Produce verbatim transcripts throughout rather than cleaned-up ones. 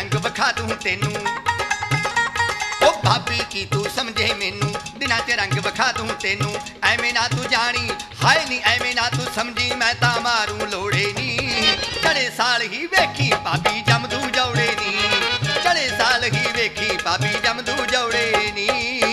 रंग विखा दूं तेनू। ओ भाभी की तू समझे मैनू, दिनां च रंग विखा दूं तेनू। एवें ना तू जानी हाय नी, एवें ना तू समझी मैं तां मारूं लोड़े नी। चढ़े साल ही वेखी भाभी जमदू जौड़े नी, चढ़े साल ही वेखी भाभी जमदू जौड़े नी।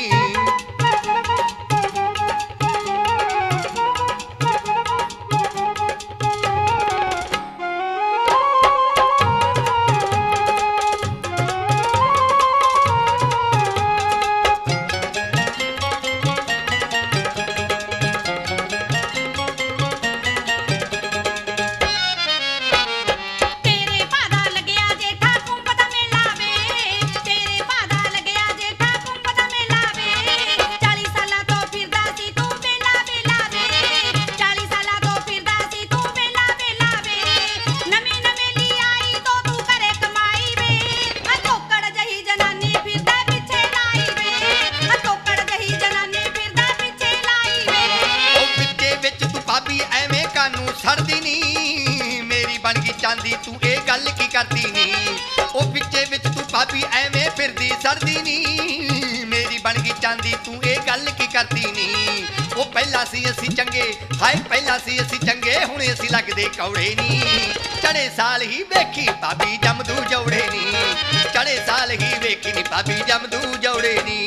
छड़दी नी मेरी बन गई चांदी तू ये गल की करदी नी। ओ विचे विच तू भाभी एवें फिरदी सड़दी नी मेरी बन गई चांदी तू ये गल की करदी नी। ओ पहला सी असी चंगे हाय पहला सी असी चंगे हुण असी लगदे कौड़े नी। चढ़े साल ही वेखी भाभी जमदू जौड़े नी, चढ़े साल ही वेखी नी भाभी जमदू जौड़े नी।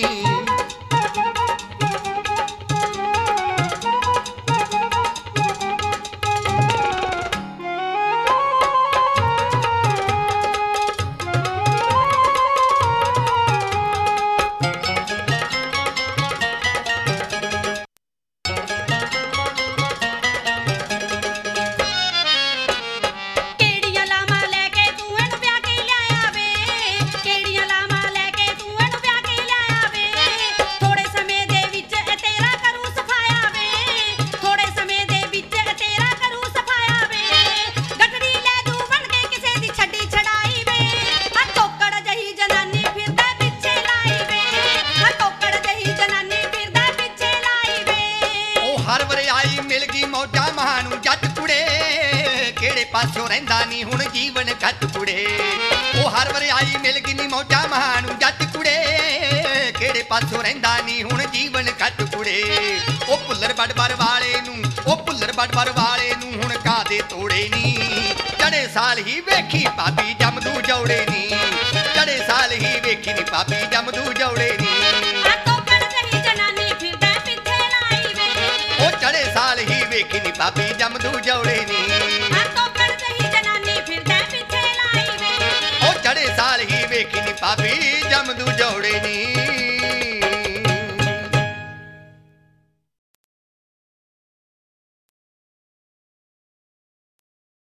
हर वरियाई मिल गई मौजा महानू जट कुड़े, केड़े पासों रहिंदा नी हुण जीवन घट कुड़े। ओ हर वरियाई मिल गई नी मौजा महानू जट कुड़े, केड़े पासों रहिंदा नी हुण जीवन घट कुड़े। ओ भुल्लर बड़बर वाले नू ओ भुल्लर बड़बर वाले नू हुण कादे तोड़े नी। चढ़े साल ही वेखी भाभी जमदू जौड़े नी, चढ़े साल ही वेखी नी भाभी जमदू जौड़े नी। चढ़े साल ही वेखी नी भाभी जमदू जौड़े नी। ओ चढ़े साल ही वेखी नी भाभी जमदू जौड़े।